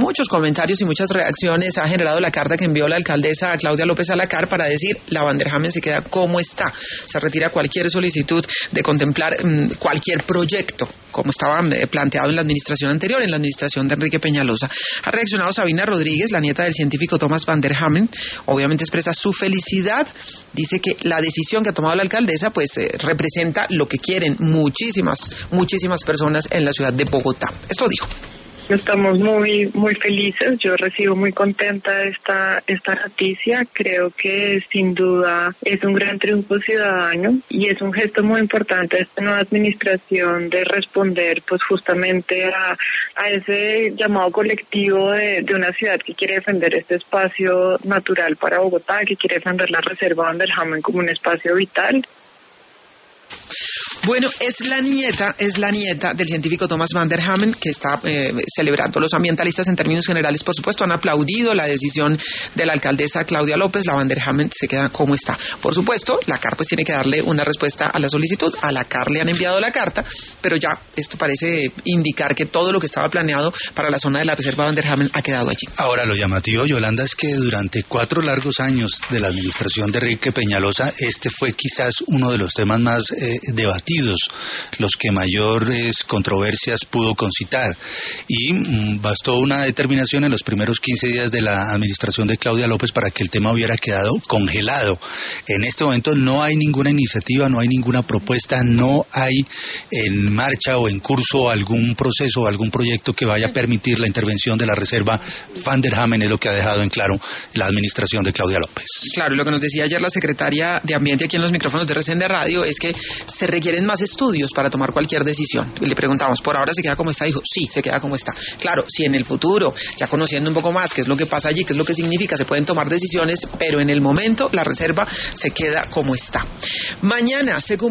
muchos comentarios y muchas reacciones ha generado la carta que envió la alcaldesa Claudia López Alacar para decir la Van der Hamen se queda como está, se retira cualquier solicitud de contemplar cualquier proyecto como estaba planteado en la administración anterior, en la administración de Enrique Peñalosa. Ha reaccionado Sabina Rodríguez, la nieta del científico Thomas Van der Hamen, obviamente expresa su felicidad, dice que la decisión que ha tomado la alcaldesa pues representa lo que quieren muchísimas personas en la ciudad de Bogotá. Esto dijo. Estamos muy felices, yo recibo muy contenta esta noticia, creo que sin duda es un gran triunfo ciudadano y es un gesto muy importante de esta nueva administración de responder pues justamente a ese llamado colectivo de una ciudad que quiere defender este espacio natural para Bogotá, que quiere defender la reserva Van der Hamen como un espacio vital. Bueno, es la nieta del científico Thomas Van der Hamen que está celebrando. Los ambientalistas en términos generales, por supuesto, han aplaudido la decisión de la alcaldesa Claudia López. La Van der Hamen se queda como está. Por supuesto, la CAR pues tiene que darle una respuesta a la solicitud. A la CAR le han enviado la carta, pero ya esto parece indicar que todo lo que estaba planeado para la zona de la reserva Van der Hamen ha quedado allí. Ahora, lo llamativo, Yolanda, es que durante 4 largos años de la administración de Enrique Peñalosa, este fue quizás uno de los temas más debatidos, los que mayores controversias pudo concitar, y bastó una determinación en los primeros 15 días de la administración de Claudia López para que el tema hubiera quedado congelado. En este momento no hay ninguna iniciativa, no hay ninguna propuesta, no hay en marcha o en curso algún proceso, algún proyecto que vaya a permitir la intervención de la reserva Van der Hamen, es lo que ha dejado en claro la administración de Claudia López. Claro, y lo que nos decía ayer la secretaria de Ambiente aquí en los micrófonos de RCN Radio es que se requieren más estudios para tomar cualquier decisión. Y le preguntamos, ¿por ahora se queda como está? Dijo, sí, se queda como está. Claro, si en el futuro, ya conociendo un poco más qué es lo que pasa allí, qué es lo que significa, se pueden tomar decisiones, pero en el momento la reserva se queda como está. Mañana se